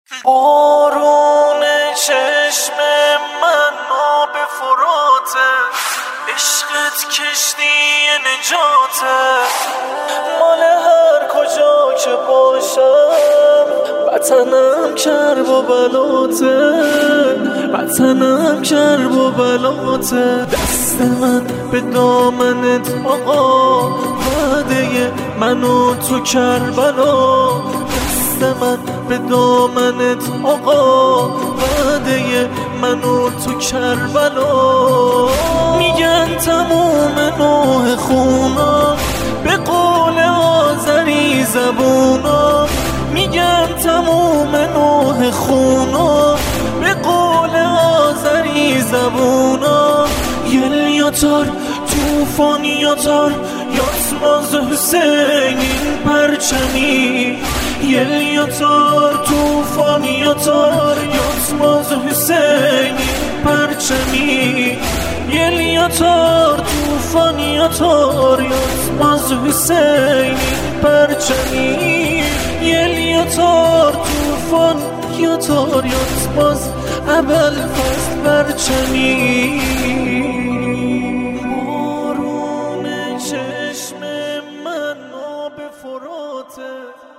بارون چشم من آب فراته، عشقت کشتی نجاته، مال هر کجا که باشم وطنم کرب و بلاته، وطنم کرب و بلاته. دست من به دامنت آقا، وعده من و تو کربلا. دست من به دامنت آقا، وعده من و تو کربلا. میگن تموم نوح خونا، به قول آذری زبونا. میگن تموم نوح خونا، به قول آذری زبونا. یل یاتار توفان یاتار، یاتماز حسینین پرچمی. یل یاتار توفان یاتار، یاتماز حسینین پرچمی. یل یاتار توفان یاتار، یاتماز حسینین پرچمی. یل یاتار توفان یاتار، یاتماز ابوالفضل پرچمی. بارون چشم من آب فراته،